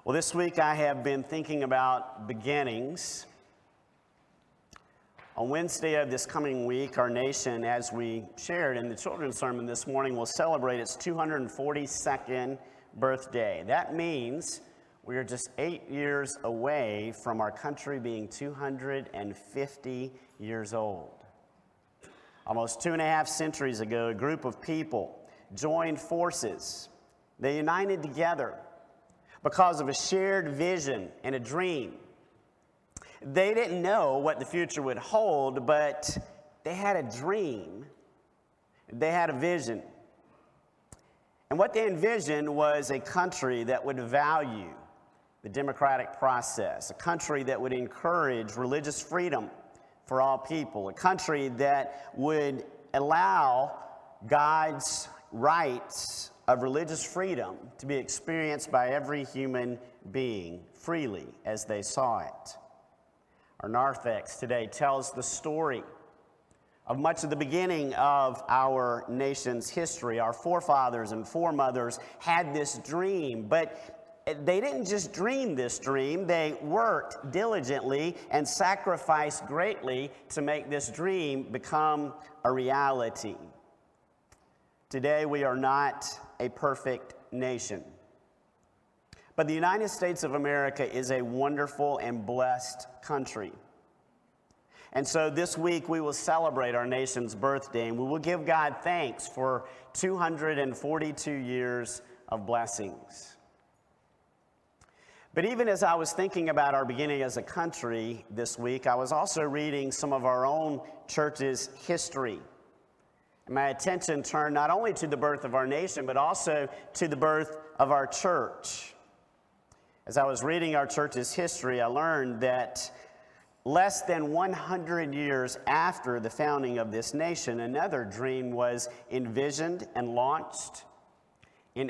Well, this week I have been thinking about beginnings. On Wednesday of this coming week, our nation, as we shared in the children's sermon this morning, will celebrate its 242nd birthday. That means we are just 8 years away from our country being 250 years old. Almost 2.5 centuries ago, a group of people joined forces. They united together because of a shared vision and a dream. They didn't know what the future would hold, but they had a dream. They had a vision. And what they envisioned was a country that would value the democratic process, a country that would encourage religious freedom for all people, a country that would allow God's rights of religious freedom to be experienced by every human being freely as they saw it. Our narthex today tells the story of much of the beginning of our nation's history. Our forefathers and foremothers had this dream, but they didn't just dream this dream. They worked diligently and sacrificed greatly to make this dream become a reality. Today, we are not a perfect nation. But the United States of America is a wonderful and blessed country. And so this week, we will celebrate our nation's birthday, and we will give God thanks for 242 years of blessings. But even as I was thinking about our beginning as a country this week, I was also reading some of our own church's history. My attention turned not only to the birth of our nation, but also to the birth of our church. As I was reading our church's history, I learned that less than 100 years after the founding of this nation, another dream was envisioned and launched. In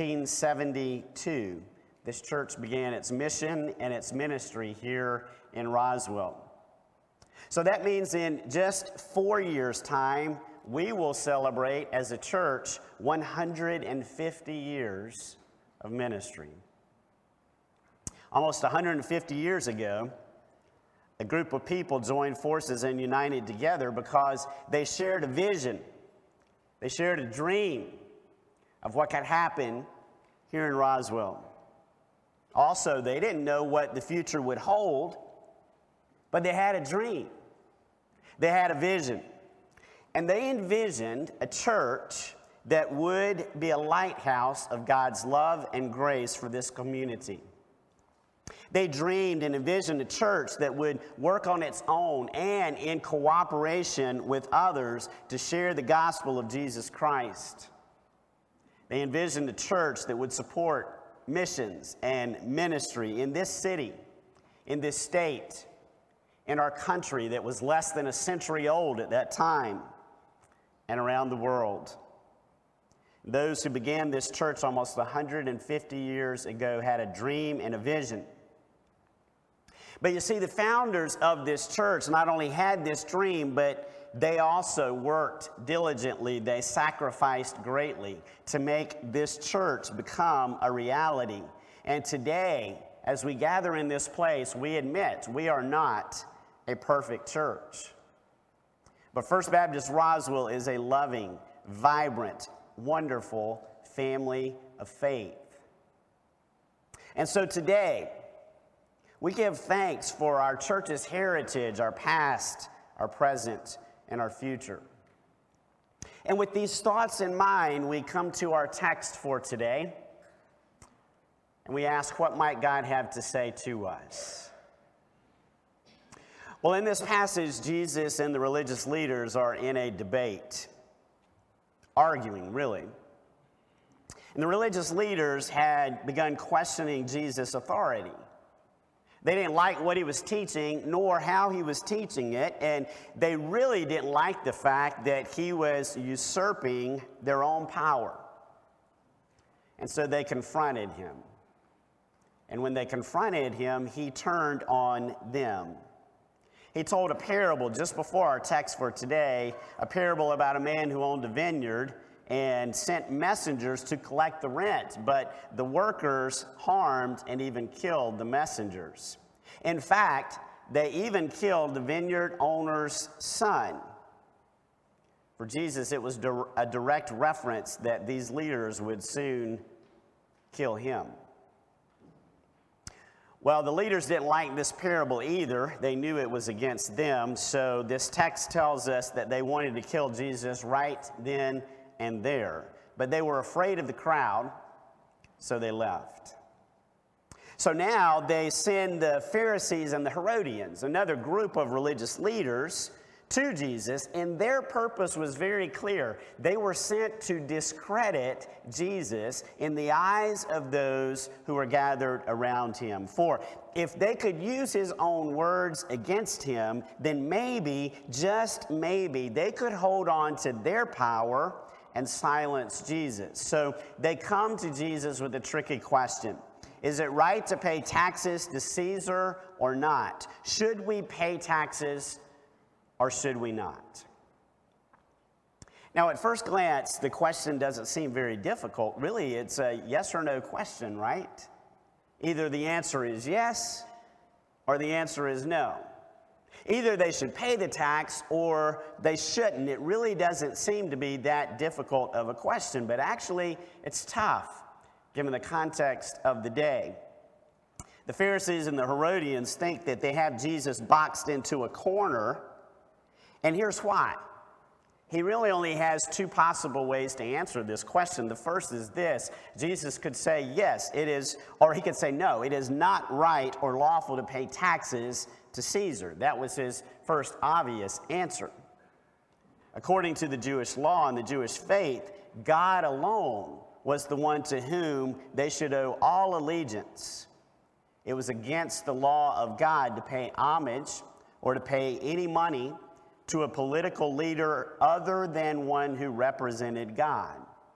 1872, this church began its mission and its ministry here in Roswell. So that means in just 4 years' time, we will celebrate as a church 150 years of ministry. Almost 150 years ago, a group of people joined forces and united together because they shared a vision. They shared a dream of what could happen here in Roswell. Also, they didn't know what the future would hold, but they had a dream. They had a vision. And they envisioned a church that would be a lighthouse of God's love and grace for this community. They dreamed and envisioned a church that would work on its own and in cooperation with others to share the gospel of Jesus Christ. They envisioned a church that would support missions and ministry in this city, in this state, in our country that was less than a century old at that time, and around the world. Those who began this church almost 150 years ago had a dream and a vision. But you see, the founders of this church not only had this dream, but they also worked diligently. They sacrificed greatly to make this church become a reality. And today, as we gather in this place, we admit we are not a perfect church. But First Baptist Roswell is a loving, vibrant, wonderful family of faith. And so today, we give thanks for our church's heritage, our past, our present, and our future. And with these thoughts in mind, we come to our text for today, and we ask, what might God have to say to us? Well, in this passage, Jesus and the religious leaders are in a debate, arguing, really. And the religious leaders had begun questioning Jesus' authority. They didn't like what he was teaching, nor how he was teaching it, and they really didn't like the fact that he was usurping their own power. And so they confronted him. And when they confronted him, he turned on them. He told a parable just before our text for today, a parable about a man who owned a vineyard, and sent messengers to collect the rent, but the workers harmed and even killed the messengers. In fact, they even killed the vineyard owner's son. For Jesus, it was a direct reference that these leaders would soon kill him. Well, the leaders didn't like this parable either. They knew it was against them. So this text tells us that they wanted to kill Jesus right then and there. But they were afraid of the crowd, so they left. So now they send the Pharisees and the Herodians, another group of religious leaders, to Jesus, and their purpose was very clear. They were sent to discredit Jesus in the eyes of those who were gathered around him. For if they could use his own words against him, then maybe, just maybe, they could hold on to their power and silence Jesus. So they come to Jesus with a tricky question. Is it right to pay taxes to Caesar or not? Should we pay taxes or should we not? Now, at first glance, the question doesn't seem very difficult. Really, it's a yes or no question, right? Either the answer is yes or the answer is no. Either they should pay the tax or they shouldn't. It really doesn't seem to be that difficult of a question, but actually, it's tough given the context of the day. The Pharisees and the Herodians think that they have Jesus boxed into a corner. And here's why. He really only has two possible ways to answer this question. The first is this. Jesus could say, yes, it is, or he could say, no, it is not right or lawful to pay taxes to Caesar. That was his first obvious answer. According to the Jewish law and the Jewish faith, God alone was the one to whom they should owe all allegiance. It was against the law of God to pay homage or to pay any money to a political leader other than one who represented God.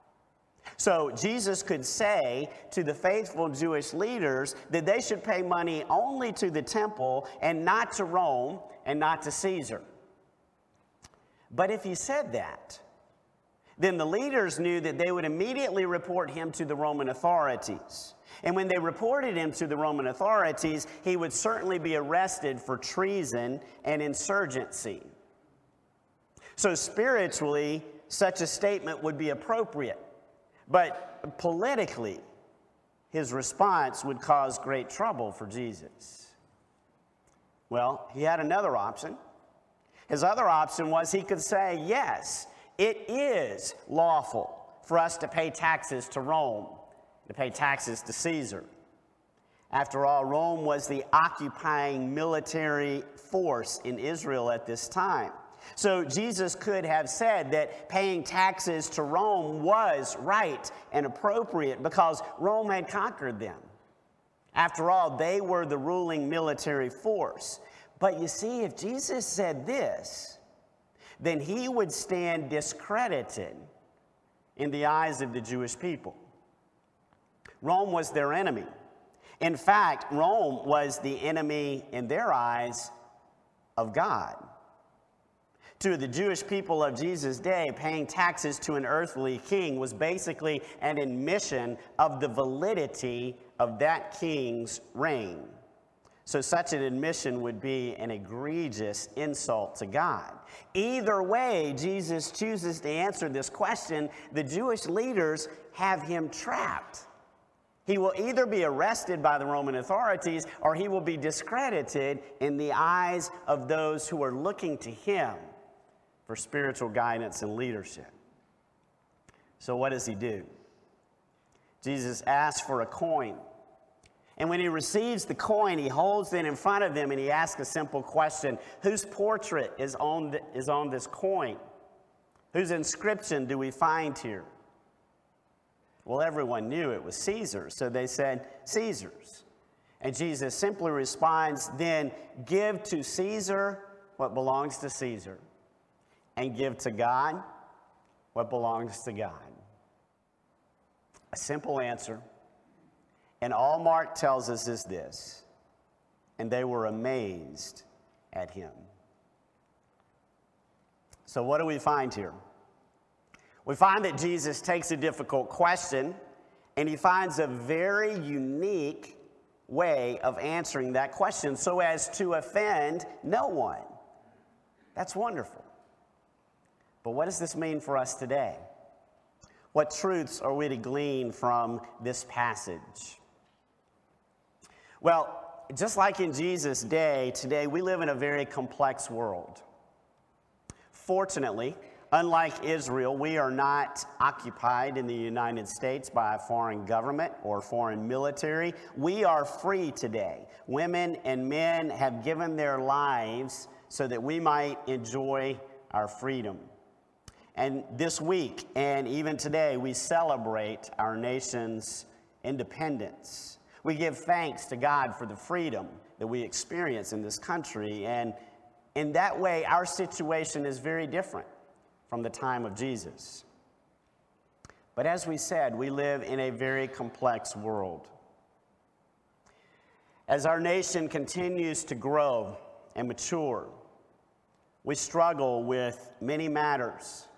So Jesus could say to the faithful Jewish leaders that they should pay money only to the temple and not to Rome and not to Caesar. But if he said that, then the leaders knew that they would immediately report him to the Roman authorities. And when they reported him to the Roman authorities, he would certainly be arrested for treason and insurgency. So spiritually, such a statement would be appropriate. But politically, his response would cause great trouble for Jesus. Well, he had another option. His other option was he could say, yes, it is lawful for us to pay taxes to Rome, to pay taxes to Caesar. After all, Rome was the occupying military force in Israel at this time. So Jesus could have said that paying taxes to Rome was right and appropriate because Rome had conquered them. After all, they were the ruling military force. But you see, if Jesus said this, then he would stand discredited in the eyes of the Jewish people. Rome was their enemy. In fact, Rome was the enemy in their eyes of God. To the Jewish people of Jesus' day, paying taxes to an earthly king was basically an admission of the validity of that king's reign. So such an admission would be an egregious insult to God. Either way Jesus chooses to answer this question, the Jewish leaders have him trapped. He will either be arrested by the Roman authorities or he will be discredited in the eyes of those who are looking to him for spiritual guidance and leadership. So what does he do? Jesus asks for a coin. And when he receives the coin, he holds it in front of them and he asks a simple question. Whose portrait is on this coin? Whose inscription do we find here? Well, everyone knew it was Caesar, so they said, Caesar's. And Jesus simply responds, then give to Caesar what belongs to Caesar, and give to God what belongs to God. A simple answer. And all Mark tells us is this, and they were amazed at him. So what do we find here? We find that Jesus takes a difficult question and he finds a very unique way of answering that question so as to offend no one. That's wonderful. But what does this mean for us today? What truths are we to glean from this passage? Well, just like in Jesus' day, today we live in a very complex world. Fortunately, unlike Israel, we are not occupied in the United States by a foreign government or foreign military. We are free today. Women and men have given their lives so that we might enjoy our freedom. And this week, and even today, we celebrate our nation's independence. We give thanks to God for the freedom that we experience in this country. And in that way, our situation is very different from the time of Jesus. But as we said, we live in a very complex world. As our nation continues to grow and mature, we struggle with many matters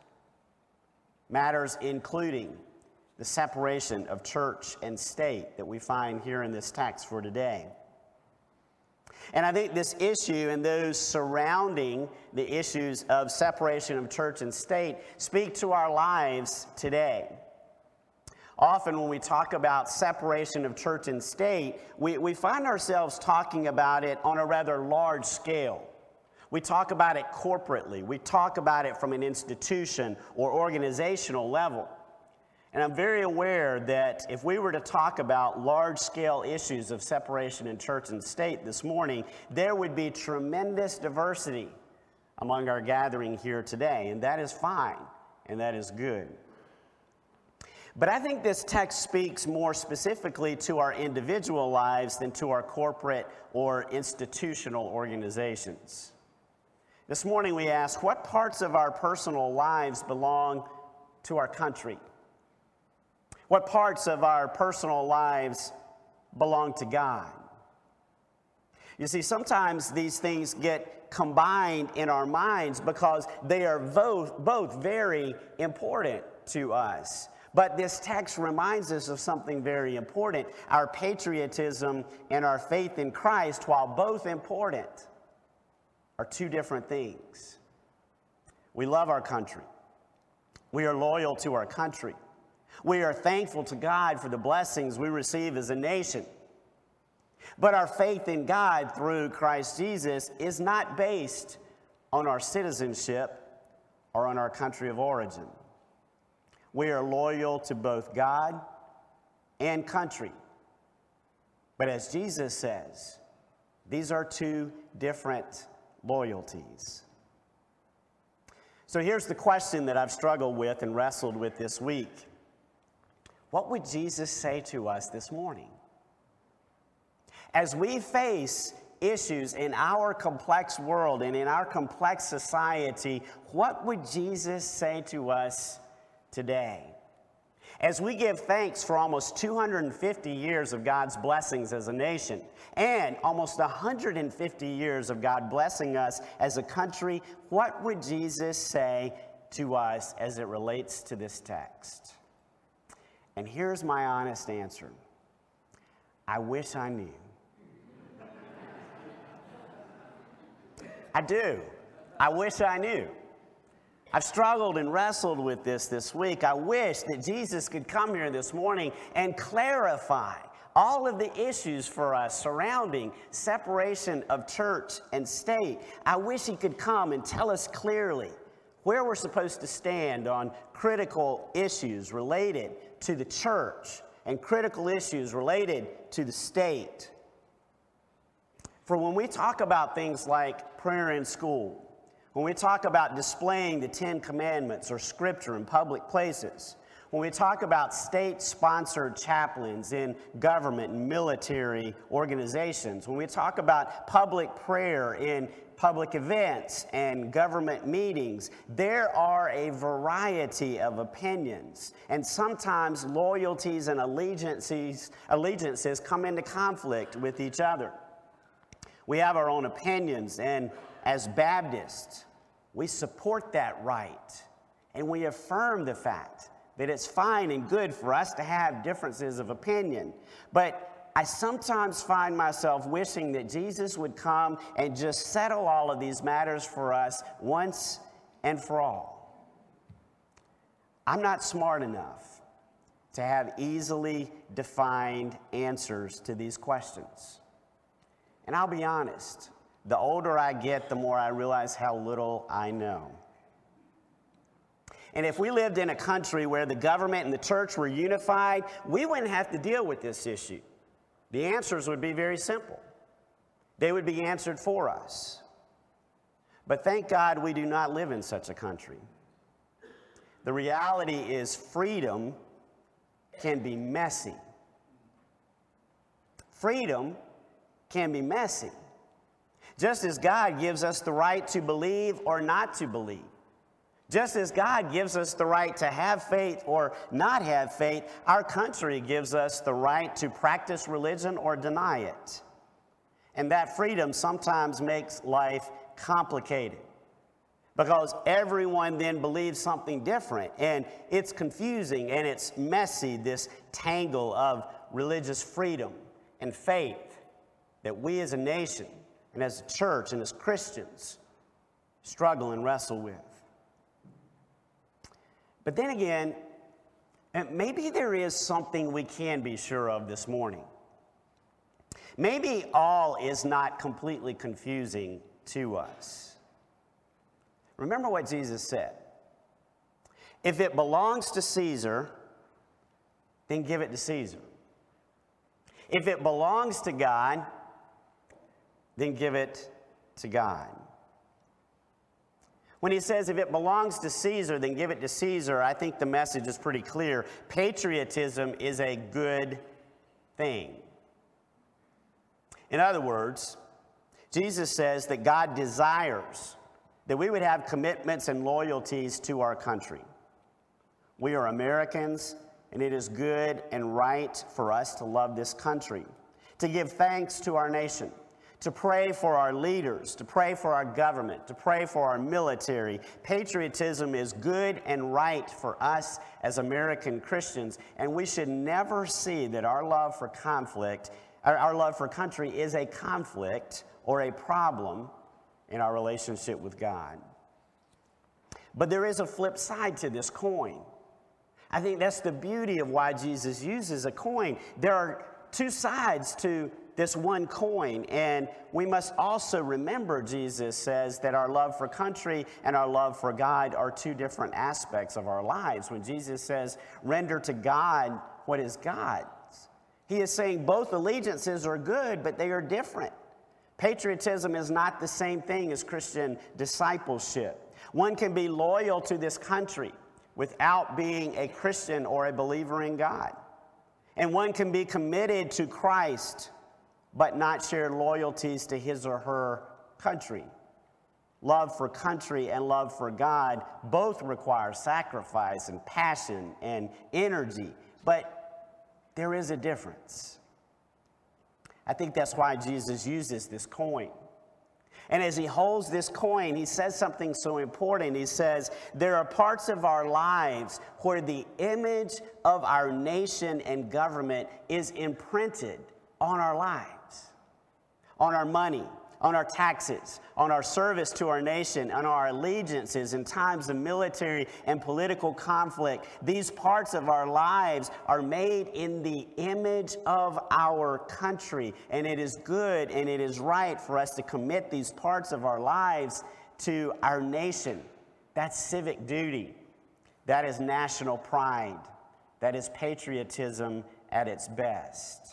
including the separation of church and state that we find here in this text for today. And I think this issue and those surrounding the issues of separation of church and state speak to our lives today. Often when we talk about separation of church and state, we find ourselves talking about it on a rather large scale. We talk about it corporately. We talk about it from an institution or organizational level. And I'm very aware that if we were to talk about large-scale issues of separation in church and state this morning, there would be tremendous diversity among our gathering here today. And that is fine, and that is good. But I think this text speaks more specifically to our individual lives than to our corporate or institutional organizations. This morning we ask, what parts of our personal lives belong to our country? What parts of our personal lives belong to God? You see, sometimes these things get combined in our minds because they are both very important to us. But this text reminds us of something very important. Our patriotism and our faith in Christ, while both important, are two different things. We love our country. We are loyal to our country. We are thankful to God for the blessings we receive as a nation. But our faith in God through Christ Jesus is not based on our citizenship or on our country of origin. We are loyal to both God and country. But as Jesus says, these are two different loyalties. So here's the question that I've struggled with and wrestled with this week. What would Jesus say to us this morning? As we face issues in our complex world and in our complex society, what would Jesus say to us today? As we give thanks for almost 250 years of God's blessings as a nation and almost 150 years of God blessing us as a country, what would Jesus say to us as it relates to this text? And here's my honest answer. I wish I knew. I do. I wish I knew. I've struggled and wrestled with this week. I wish that Jesus could come here this morning and clarify all of the issues for us surrounding separation of church and state. I wish he could come and tell us clearly where we're supposed to stand on critical issues related to the church and critical issues related to the state. For when we talk about things like prayer in school, when we talk about displaying the 10 Commandments or Scripture in public places, when we talk about state-sponsored chaplains in government and military organizations, when we talk about public prayer in public events and government meetings, there are a variety of opinions. And sometimes loyalties and allegiances come into conflict with each other. We have our own opinions, and as Baptists, we support that right And we affirm the fact that it's fine and good for us to have differences of opinion. But I sometimes find myself wishing that Jesus would come and just settle all of these matters for us once and for all. I'm not smart enough to have easily defined answers to these questions. And I'll be honest, the older I get, the more I realize how little I know. And if we lived in a country where the government and the church were unified, we wouldn't have to deal with this issue. The answers would be very simple. They would be answered for us. But thank God we do not live in such a country. The reality is freedom can be messy. Freedom can be messy. Just as God gives us the right to believe or not to believe, just as God gives us the right to have faith or not have faith, our country gives us the right to practice religion or deny it. And that freedom sometimes makes life complicated because everyone then believes something different, and it's confusing and it's messy, this tangle of religious freedom and faith that we as a nation and as a church and as Christians struggle and wrestle with. But then again, maybe there is something we can be sure of this morning. Maybe all is not completely confusing to us. Remember what Jesus said. If it belongs to Caesar, then give it to Caesar. If it belongs to God, then give it to God. When he says, if it belongs to Caesar, then give it to Caesar, I think the message is pretty clear. Patriotism is a good thing. In other words, Jesus says that God desires that we would have commitments and loyalties to our country. We are Americans, and it is good and right for us to love this country, to give thanks to our nation, to pray for our leaders, to pray for our government, to pray for our military. Patriotism is good and right for us as American Christians, and we should never see that our love for conflict, our love for country is a conflict or a problem in our relationship with God. But there is a flip side to this coin. I think that's the beauty of why Jesus uses a coin. There are two sides to this one coin, and we must also remember, Jesus says, that our love for country and our love for God are two different aspects of our lives. When Jesus says, render to God what is God's, he is saying both allegiances are good, but they are different. Patriotism is not the same thing as Christian discipleship. One can be loyal to this country without being a Christian or a believer in God. And one can be committed to Christ but not share loyalties to his or her country. Love for country and love for God both require sacrifice and passion and energy, but there is a difference. I think that's why Jesus uses this coin. And as he holds this coin, he says something so important. He says, there are parts of our lives where the image of our nation and government is imprinted on our lives, on our money, on our taxes, on our service to our nation, on our allegiances in times of military and political conflict. These parts of our lives are made in the image of our country, and it is good and it is right for us to commit these parts of our lives to our nation. That's civic duty. That is national pride. That is patriotism at its best.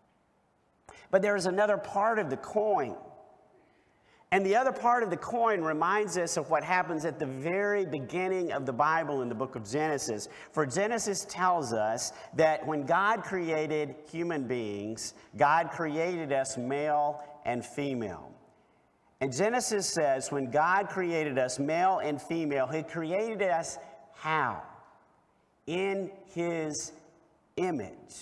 But there is another part of the coin. And the other part of the coin reminds us of what happens at the very beginning of the Bible in the book of Genesis. For Genesis tells us that when God created human beings, God created us male and female. And Genesis says when God created us male and female, he created us how? In his image.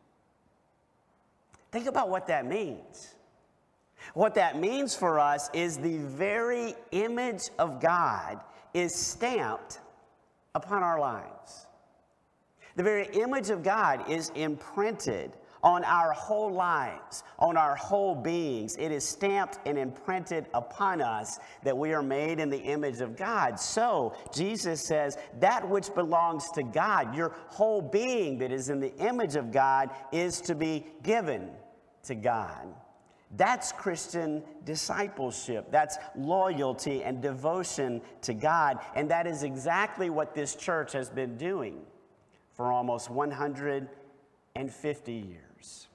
Think about what that means. What that means for us is the very image of God is stamped upon our lives. The very image of God is imprinted on our whole lives, on our whole beings. It is stamped and imprinted upon us that we are made in the image of God. So Jesus says that which belongs to God, your whole being that is in the image of God, is to be given to God. That's Christian discipleship. That's loyalty and devotion to God. And that is exactly what this church has been doing for almost 150 years.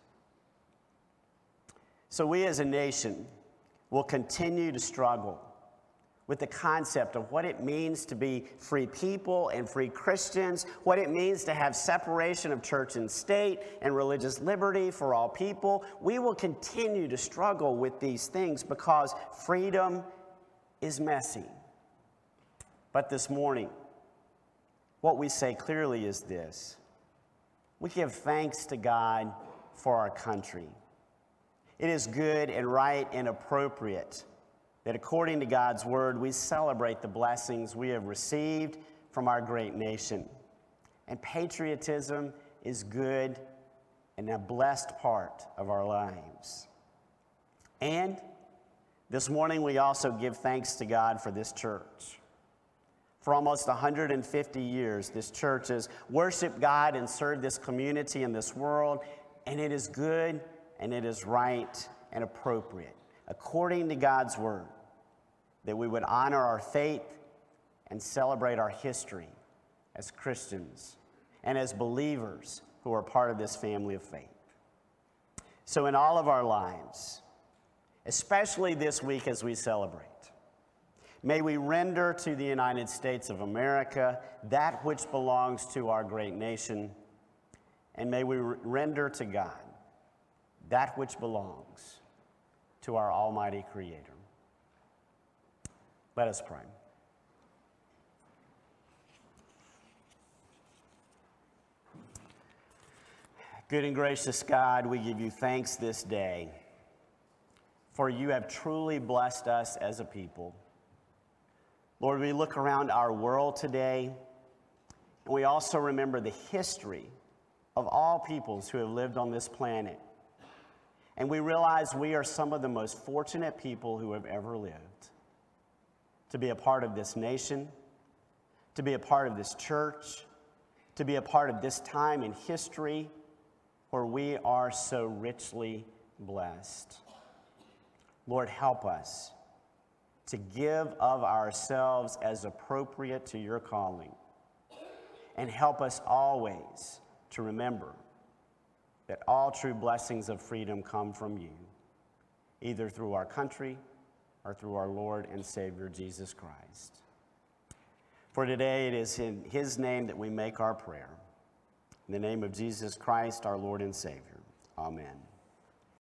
So we as a nation will continue to struggle with the concept of what it means to be free people and free Christians, what it means to have separation of church and state and religious liberty for all people. We will continue to struggle with these things because freedom is messy. But this morning, what we say clearly is this: we give thanks to God for our country. It is good and right and appropriate that according to God's word, we celebrate the blessings we have received from our great nation. And patriotism is good and a blessed part of our lives. And this morning, we also give thanks to God for this church. For almost 150 years, this church has worshiped God and served this community and this world, and it is good and it is right and appropriate, according to God's word, that we would honor our faith and celebrate our history as Christians and as believers who are part of this family of faith. So in all of our lives, especially this week as we celebrate, may we render to the United States of America that which belongs to our great nation, and may we render to God that which belongs to our Almighty Creator. Let us pray. Good and gracious God, we give you thanks this day, for you have truly blessed us as a people. Lord, we look around our world today, and we also remember the history of all peoples who have lived on this planet. And we realize we are some of the most fortunate people who have ever lived to be a part of this nation, to be a part of this church, to be a part of this time in history where we are so richly blessed. Lord, help us to give of ourselves as appropriate to your calling, and help us always to remember that all true blessings of freedom come from you, either through our country or through our Lord and Savior, Jesus Christ. For today, it is in his name that we make our prayer. In the name of Jesus Christ, our Lord and Savior. Amen.